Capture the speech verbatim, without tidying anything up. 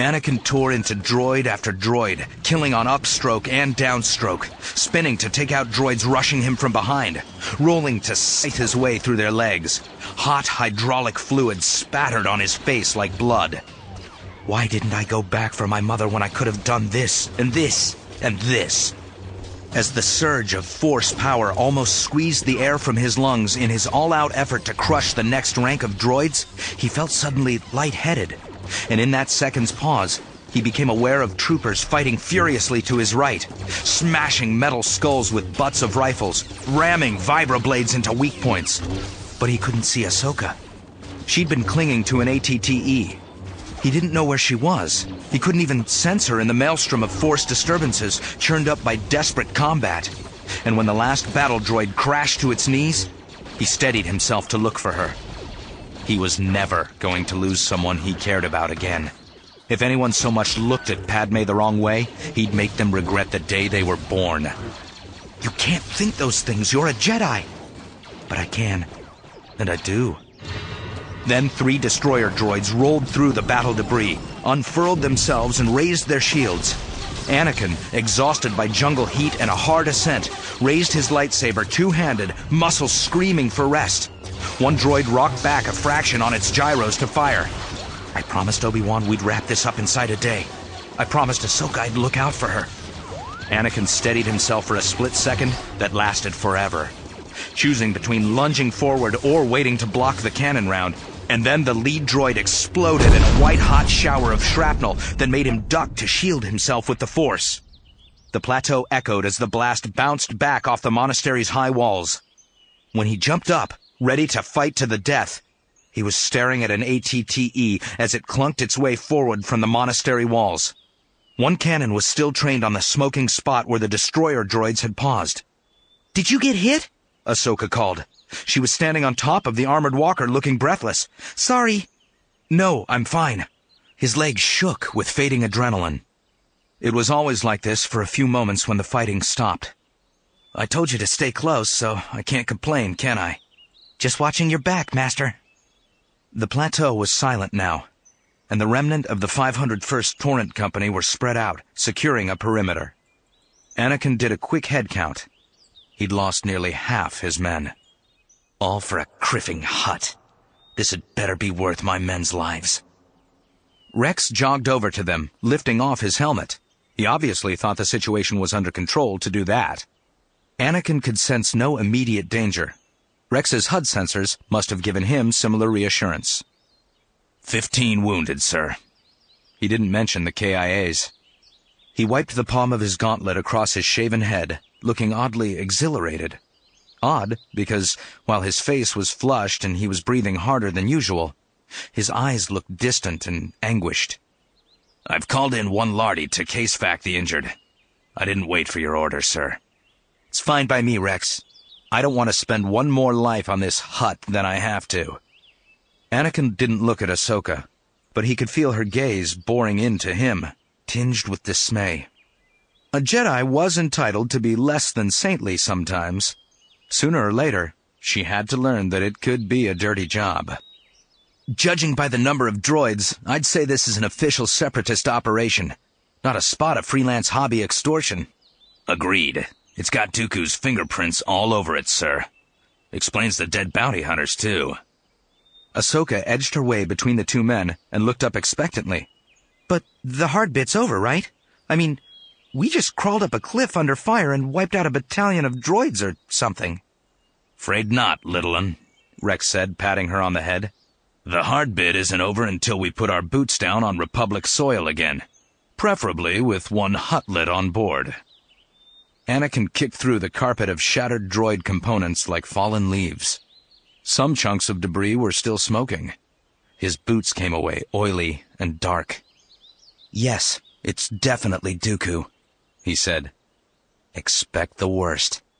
Anakin tore into droid after droid, killing on upstroke and downstroke, spinning to take out droids rushing him from behind, rolling to scythe his way through their legs. Hot hydraulic fluid spattered on his face like blood. Why didn't I go back for my mother when I could have done this, and this, and this? As the surge of force power almost squeezed the air from his lungs in his all-out effort to crush the next rank of droids, he felt suddenly lightheaded. And in that second's pause, he became aware of troopers fighting furiously to his right, smashing metal skulls with butts of rifles, ramming vibroblades into weak points. But he couldn't see Ahsoka. She'd been clinging to an A T T E. He didn't know where she was. He couldn't even sense her in the maelstrom of force disturbances churned up by desperate combat. And when the last battle droid crashed to its knees, he steadied himself to look for her. He was never going to lose someone he cared about again. If anyone so much looked at Padme the wrong way, he'd make them regret the day they were born. You can't think those things. You're a Jedi. But I can. And I do. Then three destroyer droids rolled through the battle debris, unfurled themselves and raised their shields. Anakin, exhausted by jungle heat and a hard ascent, raised his lightsaber two-handed, muscles screaming for rest. One droid rocked back a fraction on its gyros to fire. I promised Obi-Wan we'd wrap this up inside a day. I promised Ahsoka I'd look out for her. Anakin steadied himself for a split second that lasted forever, choosing between lunging forward or waiting to block the cannon round. And then the lead droid exploded in a white-hot shower of shrapnel that made him duck to shield himself with the Force. The plateau echoed as the blast bounced back off the monastery's high walls. When he jumped up, ready to fight to the death, he was staring at an A T T E as it clunked its way forward from the monastery walls. One cannon was still trained on the smoking spot where the destroyer droids had paused. "Did you get hit?" Ahsoka called. She was standing on top of the armored walker looking breathless. "Sorry." "No, I'm fine." His legs shook with fading adrenaline. It was always like this for a few moments when the fighting stopped. "I told you to stay close, so I can't complain, can I?" "Just watching your back, Master." The plateau was silent now, and the remnant of the five hundred first Torrent Company were spread out, securing a perimeter. Anakin did a quick head count. He'd lost nearly half his men. All for a criffing hut. This had better be worth my men's lives. Rex jogged over to them, lifting off his helmet. He obviously thought the situation was under control to do that. Anakin could sense no immediate danger. Rex's H U D sensors must have given him similar reassurance. Fifteen wounded, sir. He didn't mention the K I As. He wiped the palm of his gauntlet across his shaven head, looking oddly exhilarated. Odd, because while his face was flushed and he was breathing harder than usual, his eyes looked distant and anguished. "I've called in one Lardy to case-fac the injured. I didn't wait for your order, sir." "It's fine by me, Rex. I don't want to spend one more life on this hut than I have to." Anakin didn't look at Ahsoka, but he could feel her gaze boring into him, tinged with dismay. A Jedi was entitled to be less than saintly sometimes. Sooner or later, she had to learn that it could be a dirty job. "Judging by the number of droids, I'd say this is an official separatist operation, not a spot of freelance hobby extortion." "Agreed. It's got Dooku's fingerprints all over it, sir. Explains the dead bounty hunters, too." Ahsoka edged her way between the two men and looked up expectantly. "But the hard bit's over, right? I mean, we just crawled up a cliff under fire and wiped out a battalion of droids or something." "Afraid not, little un," Rex said, patting her on the head. "The hard bit isn't over until we put our boots down on Republic soil again, preferably with one Huttlet on board." Anakin kicked through the carpet of shattered droid components like fallen leaves. Some chunks of debris were still smoking. His boots came away oily and dark. "Yes, it's definitely Dooku," he said. "Expect the worst."